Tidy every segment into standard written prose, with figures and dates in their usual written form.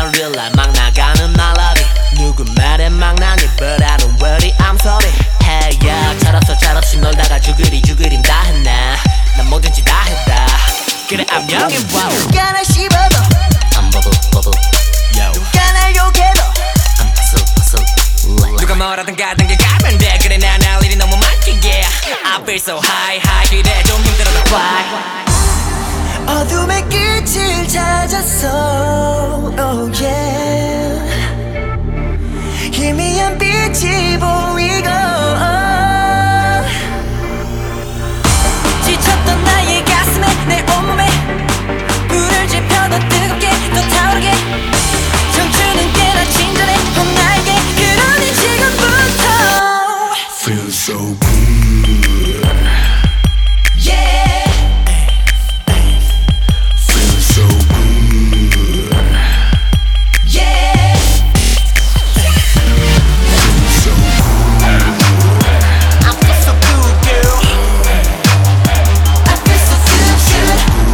realize 막 나가는 멜로디 누구 말에 막 나니 But I don't worry I'm sorry Hey yeah 철없이 놀다가 주그림 다 했네 난 뭐든지 다 했다 그래 I'm young and wild 누가 날 씹어도 I'm bubble Yo 누가 날 욕해도 I'm hustle 누가 뭐라든 가든 길 가면 돼 그래 난 할 일이 너무 많지 yeah I feel so high 그래 좀 힘들어도 fly 어둠의 끝을 찾았어 oh yeah 희미한 빛이 보이고 지쳤던 나의 가슴에 내 온몸에 불을 지펴 더 뜨겁게 더 타오르게 청춘은 꽤나 친절해 나에게 그러니 지금부터 Feel so good. yeah Feel so good. yeah Feel so I feel so good girl I feel so good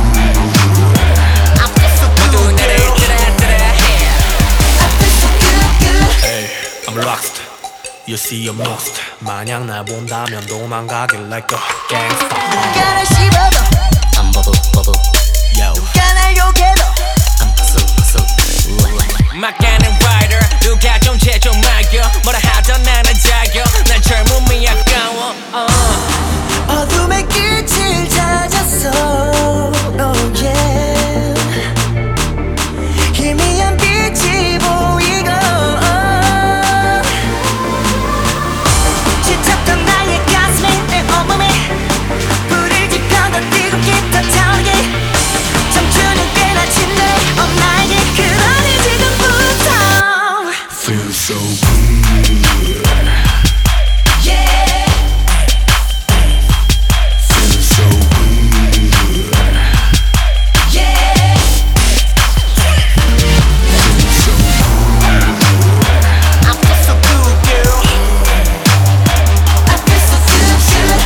I feel so good 모두 나를 따라해 I feel so good Hey, I'm lost. You see I'm lost. 만약 날 본다면 도망가길 like a gangster. 누가 날 씹어도 I'm bubble Yo 누가 날 욕해도 I'm hustle 막가는 rider 누가 좀 제좀 말겨 뭐라 하던 나는 자겨 난 젊음이 아까워 어둠의 끝을 찾았어 oh yeah 희미한 빛이 보이고 지쳤던 나의 가슴에 내 온몸에 불을 지펴 더 뜨겁게 더 타오르게 청춘은 꽤나 친절해 나에게 그러니 지금부터 Feel so good. yeah Feel so good. yeah Feel so I feel so good girl I feel so good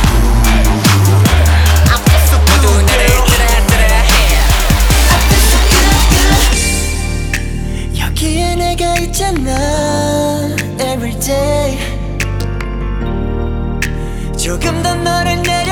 I feel so 모두 good 나를 따라해 I feel so good 여기에 내가 있잖아 every day 조금 더 너를 내려